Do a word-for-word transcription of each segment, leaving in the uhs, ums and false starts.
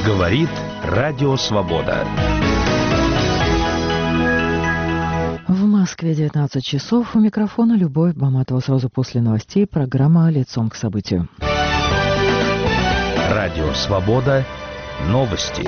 Говорит Радио Свобода. В Москве девятнадцать часов. У микрофона Любовь Баматова. Сразу после новостей программа «Лицом к событию». Радио Свобода. Новости.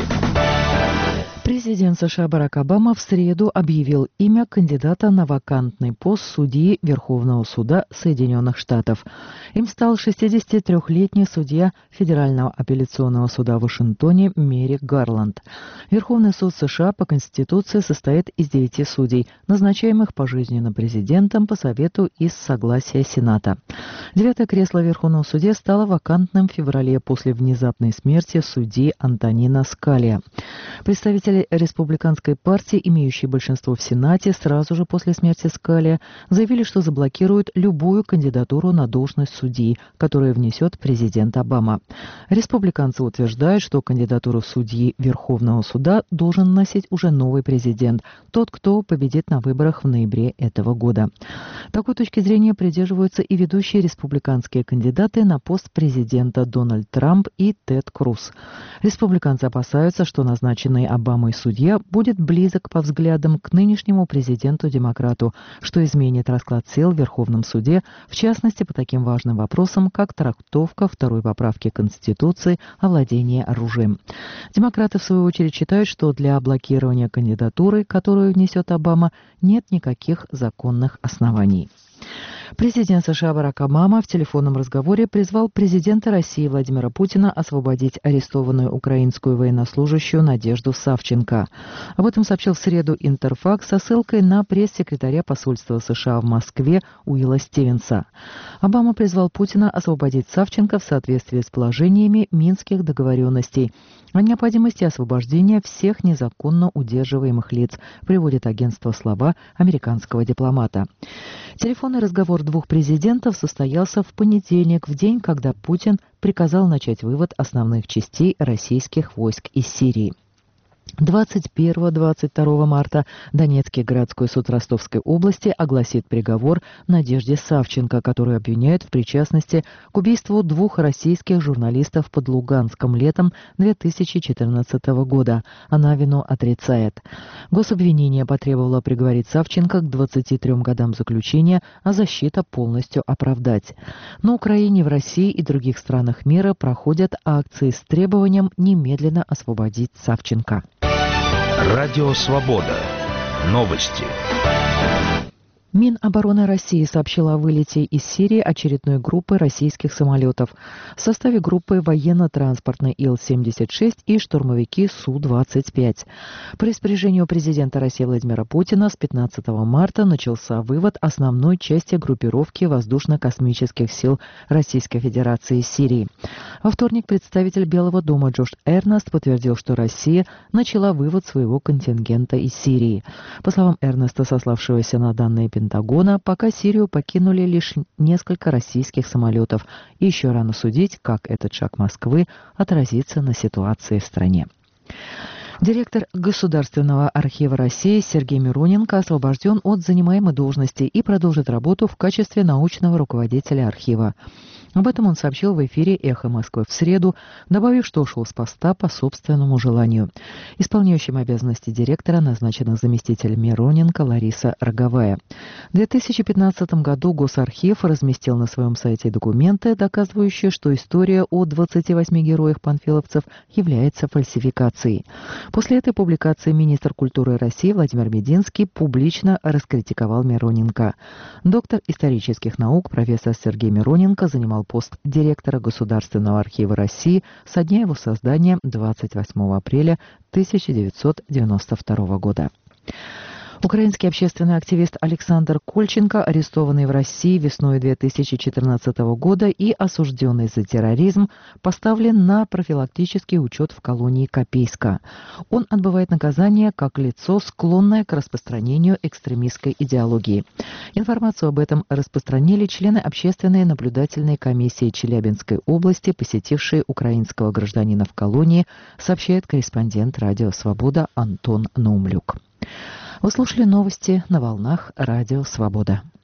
Президент США Барак Обама в среду объявил имя кандидата на вакантный пост судьи Верховного суда Соединенных Штатов. Им стал шестидесятитрёхлетний судья Федерального апелляционного суда в Вашингтоне Мерик Гарланд. Верховный суд США по Конституции состоит из девяти судей, назначаемых пожизненно президентом по совету и с согласия Сената. Девятое кресло в Верховном суде стало вакантным в феврале после внезапной смерти судьи Антонина Скалия. Представители республиканской партии, имеющие большинство в Сенате, сразу же после смерти Скалия заявили, что заблокируют любую кандидатуру на должность судьи, которую внесет президент Обама. Республиканцы утверждают, что кандидатуру судьи Верховного суда должен носить уже новый президент, тот, кто победит на выборах в ноябре этого года. Такой точки зрения придерживаются и ведущие республиканские кандидаты на пост президента Дональд Трамп и Тед Круз. Республиканцы опасаются, что назначенный Обамой судья будет близок по взглядам к нынешнему президенту-демократу, что изменит расклад сил в Верховном суде, в частности по таким важным вопросам, как трактовка второй поправки Конституции о владении оружием. Демократы, в свою очередь, считают, что для блокирования кандидатуры, которую внесет Обама, нет никаких законных оснований. Президент США Барак Обама в телефонном разговоре призвал президента России Владимира Путина освободить арестованную украинскую военнослужащую Надежду Савченко. Об этом сообщил в среду Интерфакс со ссылкой на пресс-секретаря посольства США в Москве Уилла Стивенса. Обама призвал Путина освободить Савченко в соответствии с положениями Минских договоренностей о необходимости освобождения всех незаконно удерживаемых лиц, приводит агентство слова американского дипломата. Телефонный разговор двух президентов состоялся в понедельник, в день, когда Путин приказал начать вывод основных частей российских войск из Сирии. двадцать первого — двадцать второго марта Донецкий городской суд Ростовской области огласит приговор Надежде Савченко, которую обвиняют в причастности к убийству двух российских журналистов под Луганском летом две тысячи четырнадцатого года. Она вину отрицает. Гособвинение потребовало приговорить Савченко к двадцати трём годам заключения, а защита полностью оправдать. На Украине, в России и других странах мира проходят акции с требованием немедленно освободить Савченко. Радио Свобода. Новости. Минобороны России сообщила о вылете из Сирии очередной группы российских самолетов. В составе группы военно-транспортной Ил семьдесят шесть и штурмовики Су двадцать пять. По распоряжению президента России Владимира Путина с пятнадцатого марта начался вывод основной части группировки воздушно-космических сил Российской Федерации из Сирии. Во вторник представитель Белого дома Джош Эрнест подтвердил, что Россия начала вывод своего контингента из Сирии. По словам Эрнеста, сославшегося на данные Пентагона, пока Сирию покинули лишь несколько российских самолетов, и еще рано судить, как этот шаг Москвы отразится на ситуации в стране. Директор Государственного архива России Сергей Мироненко освобожден от занимаемой должности и продолжит работу в качестве научного руководителя архива. Об этом он сообщил в эфире «Эхо Москвы» в среду, добавив, что ушел с поста по собственному желанию. Исполняющим обязанности директора назначена заместитель Мироненко Лариса Роговая. В две тысячи пятнадцатом году Госархив разместил на своем сайте документы, доказывающие, что история о двадцати восьми героях-панфиловцев является фальсификацией. После этой публикации министр культуры России Владимир Мединский публично раскритиковал Мироненко. Доктор исторических наук профессор Сергей Мироненко занимал пост директора Государственного архива России со дня его создания двадцать восьмого апреля тысяча девятьсот девяносто второго года. Украинский общественный активист Александр Кольченко, арестованный в России весной две тысячи четырнадцатого года и осужденный за терроризм, поставлен на профилактический учет в колонии Копейска. Он отбывает наказание как лицо, склонное к распространению экстремистской идеологии. Информацию об этом распространили члены общественной наблюдательной комиссии Челябинской области, посетившие украинского гражданина в колонии, сообщает корреспондент «Радио Свобода» Антон Наумлюк. Вы слушали новости на волнах «Радио Свобода».